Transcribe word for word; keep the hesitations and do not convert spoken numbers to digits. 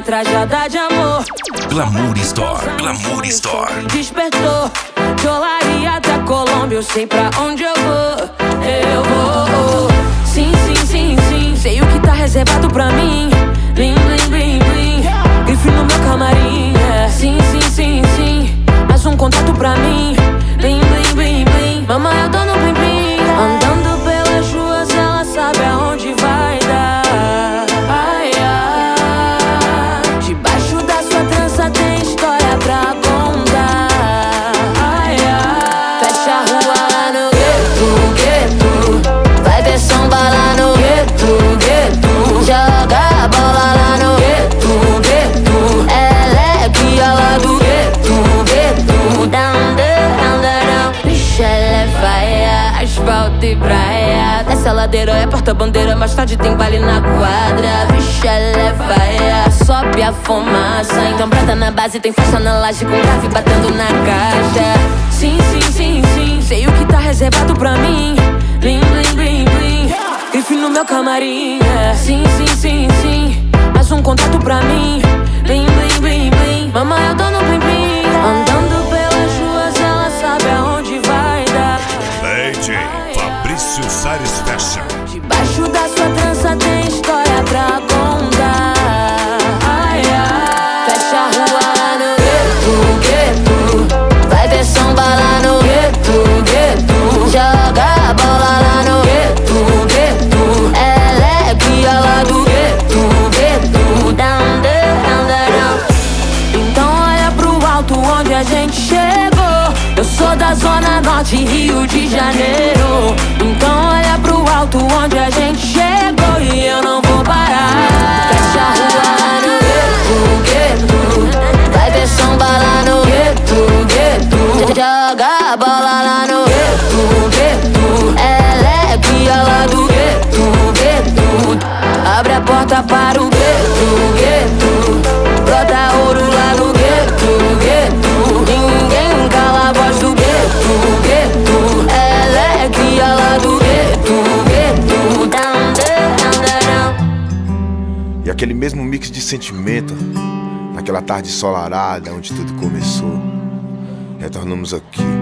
uma tragédia de amor. Glamour Store, Glamour Store. Despertou, de Olaria até Colômbia, eu sei pra onde eu vou. Eu vou. Sim, sim, sim, sim, sei o que tá reservado pra mim. Blim, blim, blim, blim, grife no meu camarim, yeah. Sim, sim, sim, sim, mais um contato pra mim. Blim, blim, blim, blim, mamãe eu dou no blim, blim, yeah. Andando pelas ruas ela sabe aonde vai dar. Ai, ai, debaixo da sua trança tem história pra contar. Ai, ai, fecha a rua lá no gueto, gueto, vai ter samba lá no gueto, gueto, joga a bola lá no gueto, gueto, ela é guia lá do gueto, gueto, down, down, down, bicha, ela é faia, asfalto e praia, dessa ladeira é porta-bandeira, mais tarde tem baile na quadra. Bicha, ela é faia, sobe a fumaça, então brota na base, tem festa na laje com grave batendo na caixa. Sim, sim, sim, sim, sei o que tá reservado pra mim. Blim, blim, blim, blim, grife no meu camarim, yeah. Sim, sim, sim, sim, mais um contato pra mim. Blim, blim, blim, blim, mamãe eu dou no blim, blim, yeah. Andando pelas ruas ela sabe aonde vai dar. D J Fabrício Sares Fashion. Debaixo da sua trança tem história pra contar. Ai, ai, fecha a rua lá no gueto, gueto, vai ter samba lá no gueto, gueto, joga a bola lá no gueto, gueto, ela é guia lá do gueto, gueto, down, down, down. Então olha pro alto onde a gente chegou. Eu sou da Zona Norte, Rio de Janeiro. Então olha pro alto onde a gente chegou e eu não vou parar. Fecha a rua lá no gueto, gueto, vai ter samba lá no gueto, gueto, joga a bola lá no gueto, gueto, ela é guia lá do gueto, gueto, abre a porta para o gueto, gueto, brota ouro lá no gueto, gueto, ninguém cala a voz do gueto, gueto, ela é guia lá do gueto, gueto, down, down, down. E aquele mesmo mix de sentimento, naquela tarde ensolarada onde tudo começou, retornamos aqui